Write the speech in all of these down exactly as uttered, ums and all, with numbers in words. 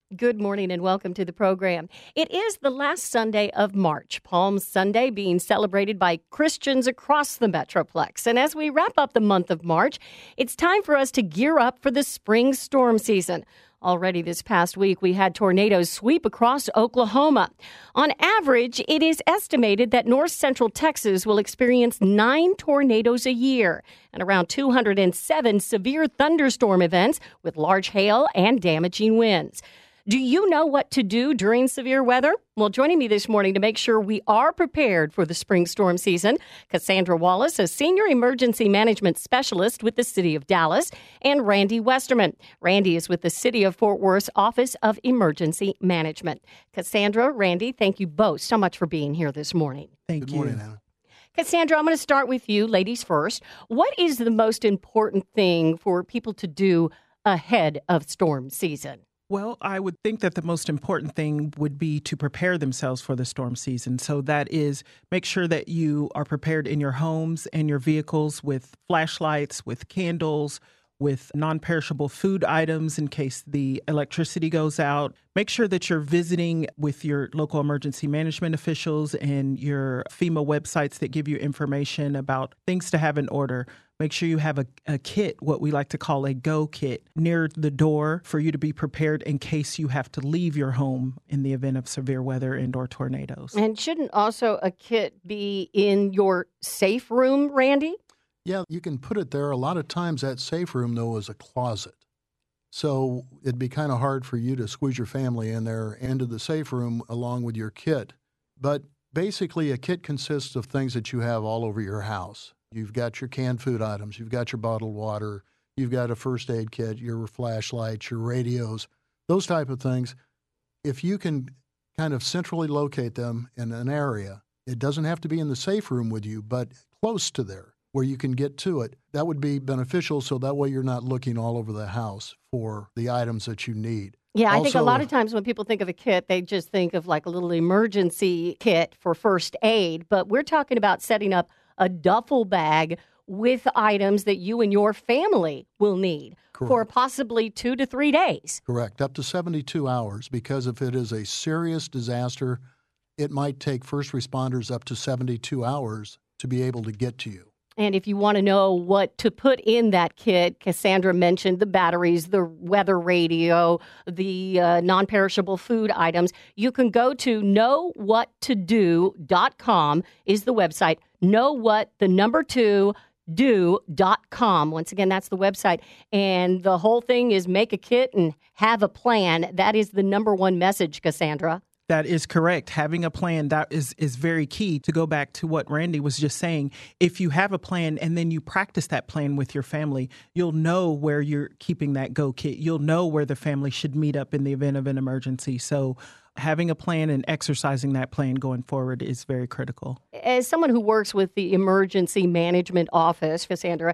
Good morning and welcome to the program. It is the last Sunday of March, Palm Sunday being celebrated by Christians across the Metroplex. And as we wrap up the month of March, it's time for us to gear up for the spring storm season. Already this past week, we had tornadoes sweep across Oklahoma. On average, it is estimated that north central Texas will experience nine tornadoes a year and around two hundred seven severe thunderstorm events with large hail and damaging winds. Do you know what to do during severe weather? Well, joining me this morning to make sure we are prepared for the spring storm season, Cassandra Wallace, a senior emergency management specialist with the City of Dallas, and Randy Westerman. Randy is with the City of Fort Worth's Office of Emergency Management. Cassandra, Randy, thank you both so much for being here this morning. Thank Good you. morning, Anna. Cassandra, I'm going to start with you, ladies first. What is the most important thing for people to do ahead of storm season? Well, I would think that the most important thing would be to prepare themselves for the storm season. So that is make sure that you are prepared in your homes and your vehicles with flashlights, with candles, with non-perishable food items in case the electricity goes out. Make sure that you're visiting with your local emergency management officials and your FEMA websites that give you information about things to have in order. Make sure you have a, a kit, what we like to call a go kit, near the door for you to be prepared in case you have to leave your home in the event of severe weather and or tornadoes. And shouldn't also a kit be in your safe room, Randy? Yeah, you can put it there. A lot of times that safe room, though, is a closet. So it'd be kind of hard for you to squeeze your family in there into the safe room along with your kit. But basically, a kit consists of things that you have all over your house. You've got your canned food items, you've got your bottled water, you've got a first aid kit, your flashlights, your radios, those type of things. If you can kind of centrally locate them in an area, it doesn't have to be in the safe room with you, but close to there where you can get to it, that would be beneficial so that way you're not looking all over the house for the items that you need. Yeah, I also, think a lot of times when people think of a kit, they just think of like a little emergency kit for first aid, but we're talking about setting up a duffel bag with items that you and your family will need Correct. For possibly two to three days. Correct, up to seventy-two hours, because if it is a serious disaster, it might take first responders up to seventy-two hours to be able to get to you. And if you want to know what to put in that kit, Cassandra mentioned the batteries, the weather radio, the uh, non-perishable food items. You can go to know what to do dot com is the website. Know what the number two do dot com. Once again, that's the website. And the whole thing is make a kit and have a plan. That is the number one message, Cassandra. That is correct. Having a plan, that is, is very key. To go back to what Randy was just saying, if you have a plan and then you practice that plan with your family, you'll know where you're keeping that go kit. You'll know where the family should meet up in the event of an emergency. So having a plan and exercising that plan going forward is very critical. As someone who works with the Emergency Management Office, Cassandra,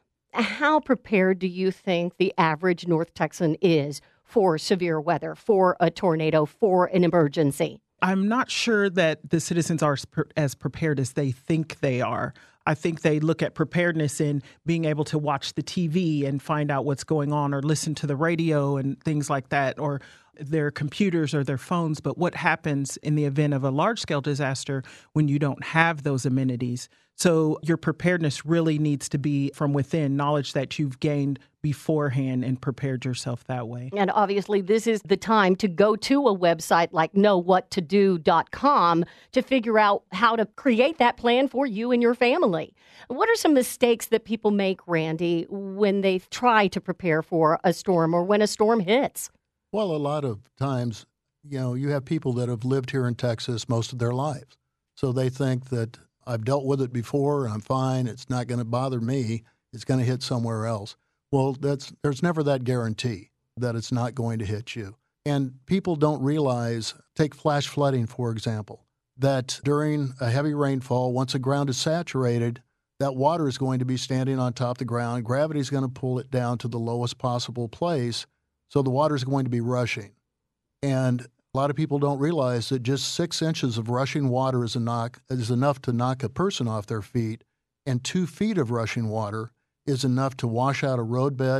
how prepared do you think the average North Texan is for severe weather, for a tornado, for an emergency? I'm not sure that the citizens are as prepared as they think they are. I think they look at preparedness in being able to watch the T V and find out what's going on or listen to the radio and things like that, or their computers or their phones. But what happens in the event of a large-scale disaster when you don't have those amenities? So your preparedness really needs to be from within, knowledge that you've gained beforehand and prepared yourself that way. And obviously, this is the time to go to a website like know what to do dot com to figure out how to create that plan for you and your family. What are some mistakes that people make, Randy, when they try to prepare for a storm or when a storm hits? Well, a lot of times, you know, you have people that have lived here in Texas most of their lives. So they think that I've dealt with it before, I'm fine, it's not going to bother me, it's going to hit somewhere else. Well, that's there's never that guarantee that it's not going to hit you. And people don't realize, take flash flooding, for example, that during a heavy rainfall, once the ground is saturated, that water is going to be standing on top of the ground. Gravity is going to pull it down to the lowest possible place, so the water is going to be rushing. And a lot of people don't realize that just six inches of rushing water is, a knock, is enough to knock a person off their feet, and two feet of rushing water is enough to wash out a roadbed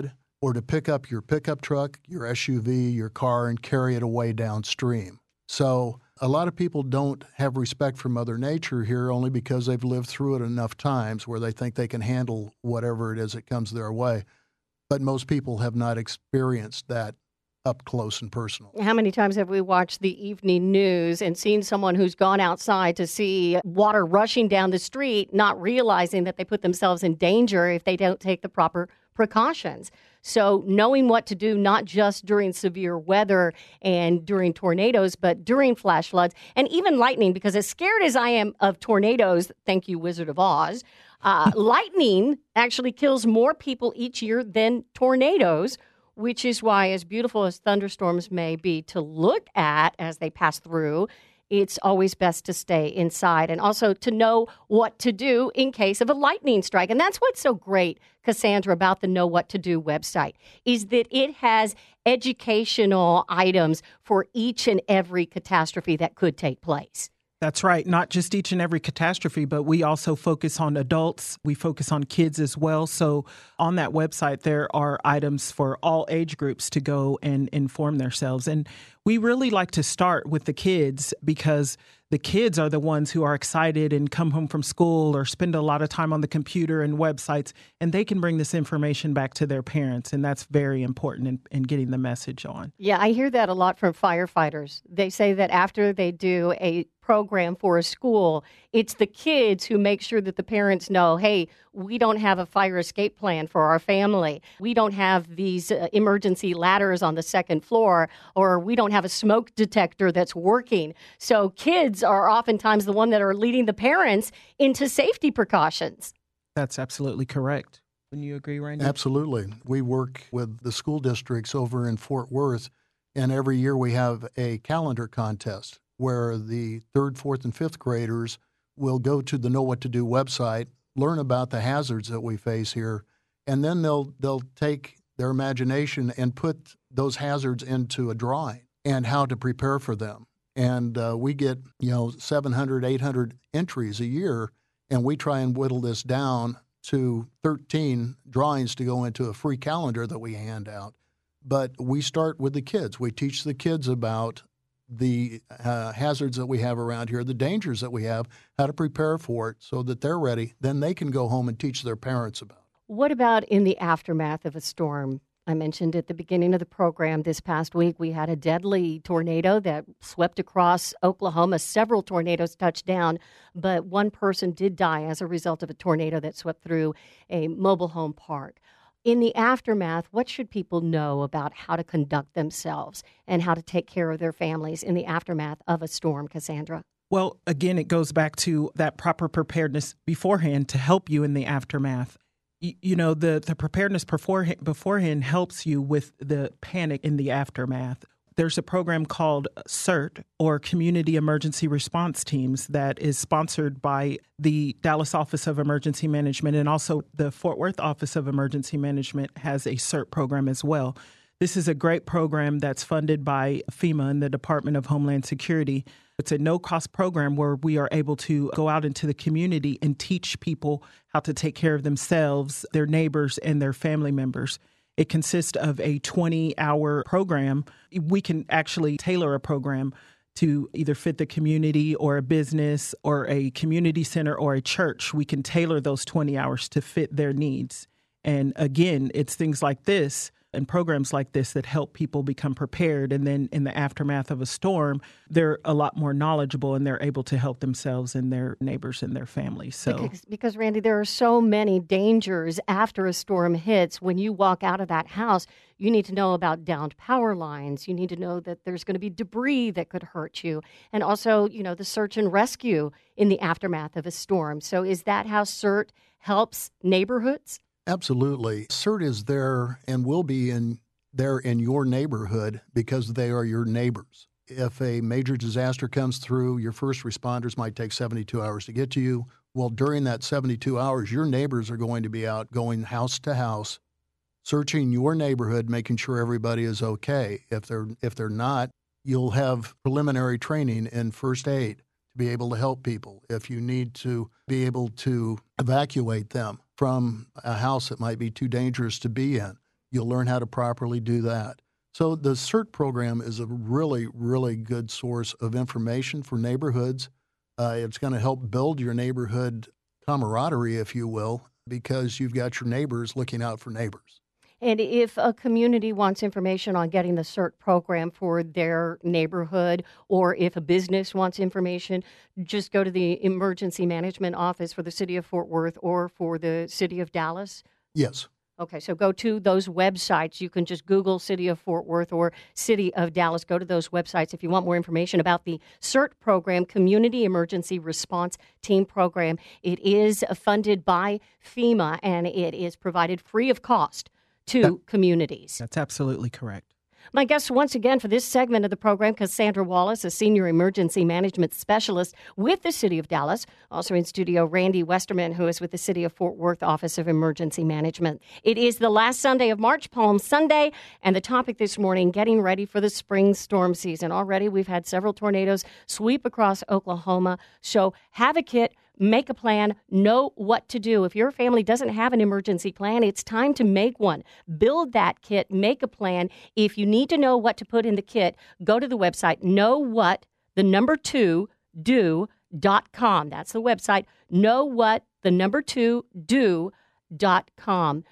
or to pick up your pickup truck, your S U V, your car, and carry it away downstream. So a lot of people don't have respect for Mother Nature here only because they've lived through it enough times where they think they can handle whatever it is that comes their way. But most people have not experienced that up close and personal. How many times have we watched the evening news and seen someone who's gone outside to see water rushing down the street, not realizing that they put themselves in danger if they don't take the proper precautions? So knowing what to do, not just during severe weather and during tornadoes, but during flash floods and even lightning, because as scared as I am of tornadoes, thank you, Wizard of Oz, uh, lightning actually kills more people each year than tornadoes, which is why, as beautiful as thunderstorms may be to look at as they pass through, it's always best to stay inside and also to know what to do in case of a lightning strike. And that's what's so great, Cassandra, about the Know What to Do website, is that it has educational items for each and every catastrophe that could take place. That's right. Not just each and every catastrophe, but we also focus on adults. We focus on kids as well. So on that website, there are items for all age groups to go and inform themselves. And we really like to start with the kids because the kids are the ones who are excited and come home from school or spend a lot of time on the computer and websites, and they can bring this information back to their parents. And that's very important in, in getting the message on. Yeah, I hear that a lot from firefighters. They say that after they do a program for a school, it's the kids who make sure that the parents know, hey, we don't have a fire escape plan for our family. We don't have these uh, emergency ladders on the second floor, or we don't have a smoke detector that's working. So kids are oftentimes the one that are leading the parents into safety precautions. That's absolutely correct. Wouldn't you agree, Randy? Absolutely. We work with the school districts over in Fort Worth, and every year we have a calendar contest where the third, fourth, and fifth graders will go to the Know What to Do website, learn about the hazards that we face here, and then they'll they'll take their imagination and put those hazards into a drawing and how to prepare for them. And uh, we get, you know, seven hundred, eight hundred entries a year, and we try and whittle this down to thirteen drawings to go into a free calendar that we hand out. But we start with the kids. We teach the kids about the uh, hazards that we have around here, the dangers that we have, how to prepare for it so that they're ready. Then they can go home and teach their parents about it. What about in the aftermath of a storm? I mentioned at the beginning of the program this past week, we had a deadly tornado that swept across Oklahoma. Several tornadoes touched down, but one person did die as a result of a tornado that swept through a mobile home park. In the aftermath, what should people know about how to conduct themselves and how to take care of their families in the aftermath of a storm, Cassandra? Well, again, it goes back to that proper preparedness beforehand to help you in the aftermath. You, you know, the, the preparedness beforehand, beforehand helps you with the panic in the aftermath. There's a program called CERT, or Community Emergency Response Teams, that is sponsored by the Dallas Office of Emergency Management, and also the Fort Worth Office of Emergency Management has a CERT program as well. This is a great program that's funded by FEMA and the Department of Homeland Security. It's a no-cost program where we are able to go out into the community and teach people how to take care of themselves, their neighbors, and their family members. It consists of a twenty-hour program. We can actually tailor a program to either fit the community or a business or a community center or a church. We can tailor those twenty hours to fit their needs. And again, it's things like this and programs like this that help people become prepared. And then in the aftermath of a storm, they're a lot more knowledgeable and they're able to help themselves and their neighbors and their families. So, because, because, Randy, there are so many dangers after a storm hits. When you walk out of that house, you need to know about downed power lines. You need to know that there's going to be debris that could hurt you. And also, you know, the search and rescue in the aftermath of a storm. So is that how CERT helps neighborhoods? Absolutely. CERT is there and will be in there in your neighborhood because they are your neighbors. If a major disaster comes through, your first responders might take seventy-two hours to get to you. Well, during that seventy-two hours, your neighbors are going to be out going house to house, searching your neighborhood, making sure everybody is okay. If they're if they're not, you'll have preliminary training in first aid to be able to help people. If you need to be able to evacuate them from a house that might be too dangerous to be in, You'll learn how to properly do that. So the CERT program is a really, really good source of information for neighborhoods. Uh, it's going to help build your neighborhood camaraderie, if you will, because you've got your neighbors looking out for neighbors. And if a community wants information on getting the CERT program for their neighborhood, or if a business wants information, just go to the Emergency Management Office for the City of Fort Worth or for the City of Dallas? Yes. Okay, so go to those websites. You can just Google City of Fort Worth or City of Dallas. Go to those websites if you want more information about the CERT program, Community Emergency Response Team Program. It is funded by FEMA, and it is provided free of cost to that, communities. That's absolutely correct. My guest once again for this segment of the program, Cassandra Wallace, a Senior Emergency Management Specialist with the City of Dallas. Also in studio, Randy Westerman, who is with the City of Fort Worth Office of Emergency Management. It is the last Sunday of March, Palm Sunday, and the topic this morning, getting ready for the spring storm season. Already we've had several tornadoes sweep across Oklahoma, so have a kit. Make a plan, know what to do. If your family doesn't have an emergency plan, it's time to make one. Build that kit, make a plan. If you need to know what to put in the kit, go to the website, know what, the number two, do dot com. That's the website, know what, the number two, do dot com.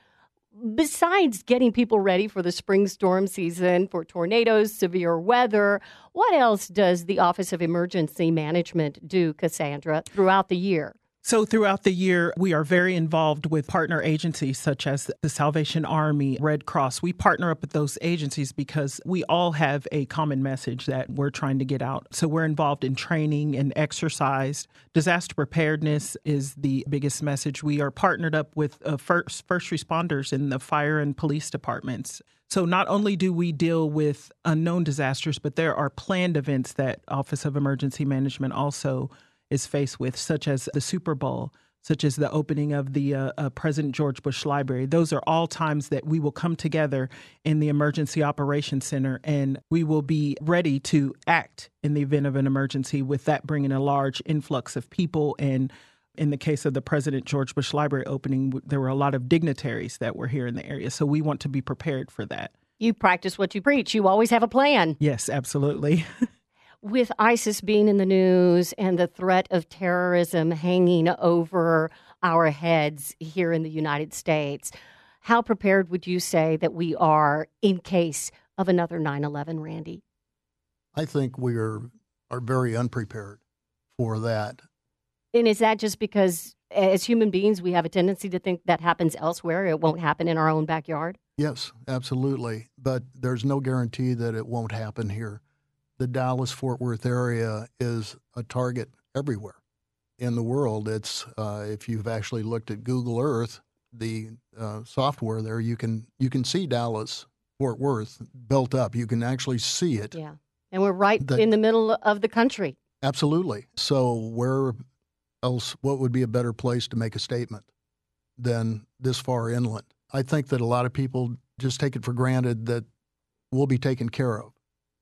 Besides getting people ready for the spring storm season, for tornadoes, severe weather, what else does the Office of Emergency Management do, Cassandra, throughout the year? So throughout the year, we are very involved with partner agencies such as the Salvation Army, Red Cross. We partner up with those agencies because we all have a common message that we're trying to get out. So we're involved in training and exercise. Disaster preparedness is the biggest message. We are partnered up with uh, first, first responders in the fire and police departments. So not only do we deal with unknown disasters, but there are planned events that Office of Emergency Management also is faced with, such as the Super Bowl, such as the opening of the uh, uh, President George Bush Library. Those are all times that we will come together in the Emergency Operations Center, and we will be ready to act in the event of an emergency, with that bringing a large influx of people. And in the case of the President George Bush Library opening, there were a lot of dignitaries that were here in the area. So we want to be prepared for that. You practice what you preach. You always have a plan. Yes, absolutely. With ISIS being in the news and the threat of terrorism hanging over our heads here in the United States, how prepared would you say that we are in case of another nine eleven, Randy? I think we are, are very unprepared for that. And is that just because as human beings, we have a tendency to think that happens elsewhere? It won't happen in our own backyard? Yes, absolutely. But there's no guarantee that it won't happen here. The Dallas-Fort Worth area is a target everywhere in the world. It's uh, if you've actually looked at Google Earth, the uh, software there, you can you can see Dallas-Fort Worth built up. You can actually see it. Yeah, and we're right the, in the middle of the country. Absolutely. So where else? What would be a better place to make a statement than this far inland? I think that a lot of people just take it for granted that we'll be taken care of.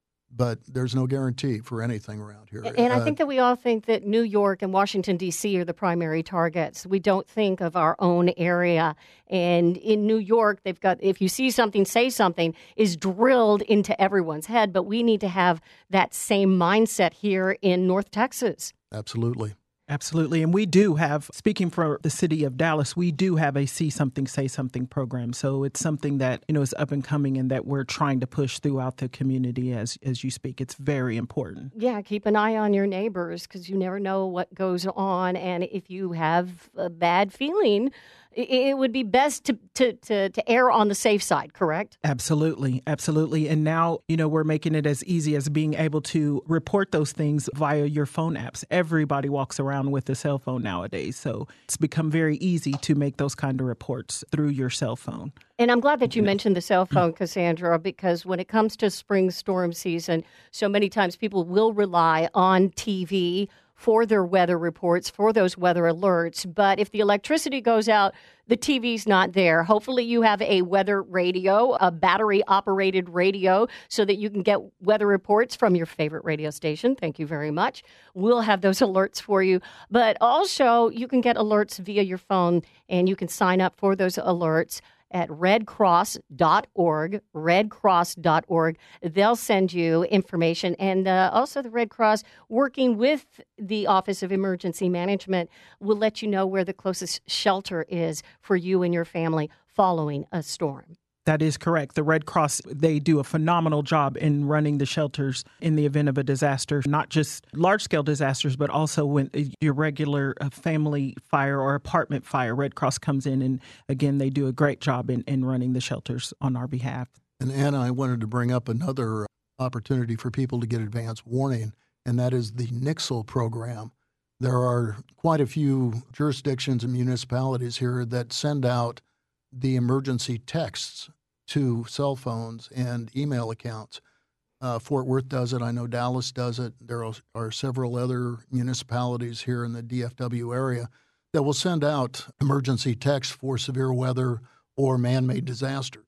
But there's no guarantee for anything around here. And I uh, think that we all think that New York and Washington, D C are the primary targets. We don't think of our own area. And in New York, they've got, if you see something, say something, is drilled into everyone's head. But we need to have that same mindset here in North Texas. Absolutely. Absolutely. And we do have, speaking for the city of Dallas, we do have a See Something, Say Something program. So it's something that, you know, is up and coming and that we're trying to push throughout the community as as you speak. It's very important. Yeah, keep an eye on your neighbors because you never know what goes on. And if you have a bad feeling, it would be best to, to, to, to err on the safe side, correct? Absolutely. Absolutely. And now, you know, we're making it as easy as being able to report those things via your phone apps. Everybody walks around with a cell phone nowadays. So it's become very easy to make those kind of reports through your cell phone. And I'm glad that you mentioned the cell phone, Cassandra, because when it comes to spring storm season, so many times people will rely on T V for their weather reports, for those weather alerts. But if the electricity goes out, the T V's not there. Hopefully you have a weather radio, a battery-operated radio, so that you can get weather reports from your favorite radio station. Thank you very much. We'll have those alerts for you. But also, you can get alerts via your phone, and you can sign up for those alerts at red cross dot org, red cross dot org. They'll send you information. And uh, also the Red Cross, working with the Office of Emergency Management, will let you know where the closest shelter is for you and your family following a storm. That is correct. The Red Cross, they do a phenomenal job in running the shelters in the event of a disaster, not just large-scale disasters, but also when your regular uh, family fire or apartment fire. Red Cross comes in, and again, they do a great job in, in running the shelters on our behalf. And Anna, I wanted to bring up another opportunity for people to get advance warning, and that is the N I C S L program. There are quite a few jurisdictions and municipalities here that send out the emergency texts to cell phones and email accounts. Uh, Fort Worth does it. I know Dallas does it. There are, are several other municipalities here in the D F W area that will send out emergency texts for severe weather or man-made disasters.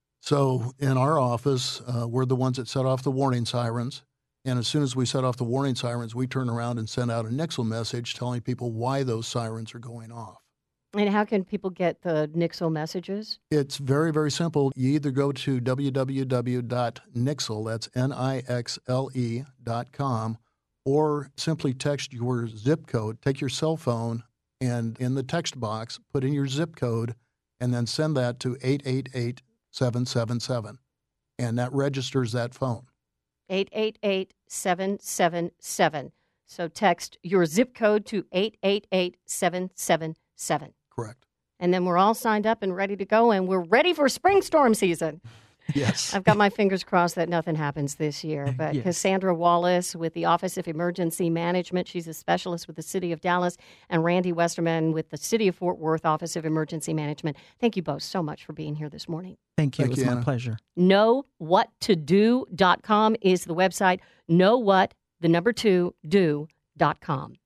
So in our office, uh, we're the ones that set off the warning sirens. And as soon as we set off the warning sirens, we turn around and send out a N I C S L message telling people why those sirens are going off. And how can people get the N I C S L messages? It's very, very simple. You either go to w w w dot nixle, that's N I X L E dot com, or simply text your zip code. Take your cell phone and in the text box, put in your zip code, and then send that to eight eight eight, seven seven seven. And that registers that phone. eight eight eight, seven seven seven. So text your zip code to eight eight eight, seven seven seven. Correct. And then we're all signed up and ready to go, and we're ready for spring storm season. Yes. I've got my fingers crossed that nothing happens this year. But Yes. Cassandra Wallace with the Office of Emergency Management, she's a specialist with the City of Dallas, and Randy Westerman with the City of Fort Worth Office of Emergency Management. Thank you both so much for being here this morning. Thank you. Thank it was you, my Anna. pleasure. know what to do dot com is the website. Know what, the number two, do dot com.